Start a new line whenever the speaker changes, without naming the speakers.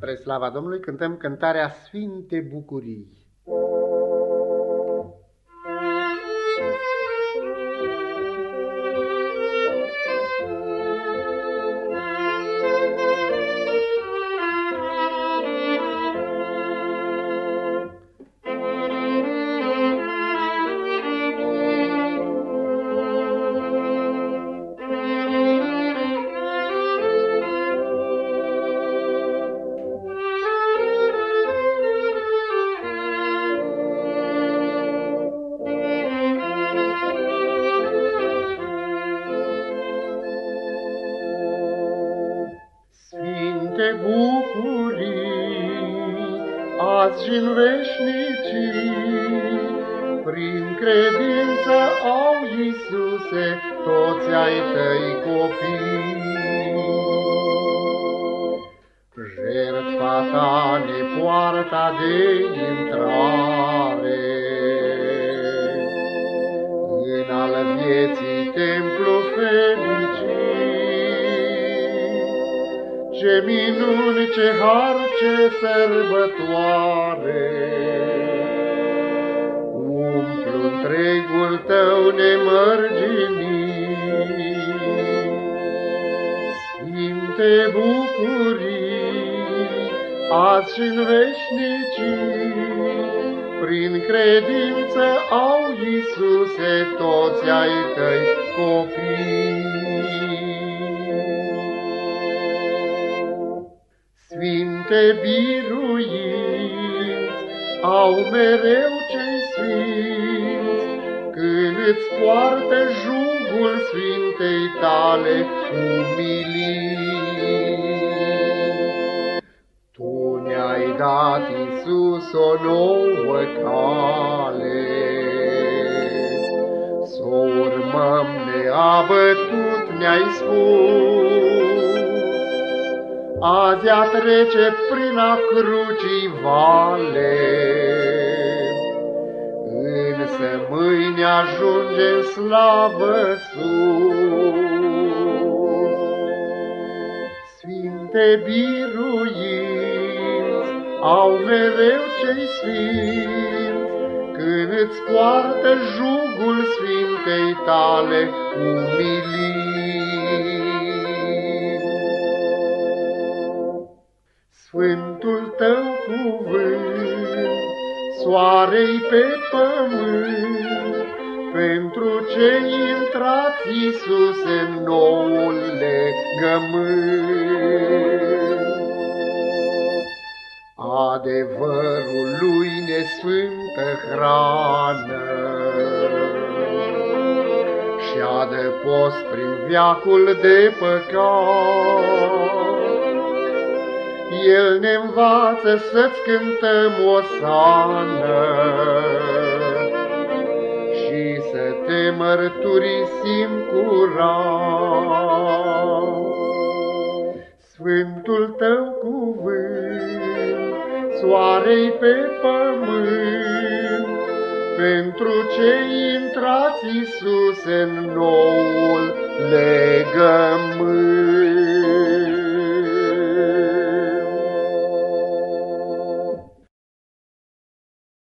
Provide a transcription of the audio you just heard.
Spre slava Domnului cântăm cântarea Sfinte Bucurii.
Sfinte bucurii, azi și-n veșnicii, prin credință au, Iisuse, toți ai tăi copii. Jertfa ta ne poarta de intrare în al vieții templu fericit. Ce minuni, ce har, ce sărbătoare, umplu întregul tău nemărginit. Sfinte bucurii, azi și-n veșnicii, prin credință au, Iisuse, toți ai tăi copii. Sfinte biruinți au mereu cei sfinți, când îți poartă jugul Sfintei tale umilii. Tu ne-ai dat, Iisus, o nouă cale, s-o urmăm neabătut, ne-ai spus. Azi a trece prin a crucii vale, însă mâine ajunge în slavă sus. Sfinte biruinți au mereu cei sfinți, când îți poartă jugul Sfintei tale umilii. Sfântul tău cuvânt, soarei pe pământ, pentru cei intrați, Iisuse, în noul legământ. Adevărul lui nesfântă hrană și adăpost prin veacul de păcat. El ne învață să-ți cântăm osană și să te mărturisim curat. Sfântul tău cuvânt, soarei pe pământ, pentru cei intrați, Iisuse, în noul legământ.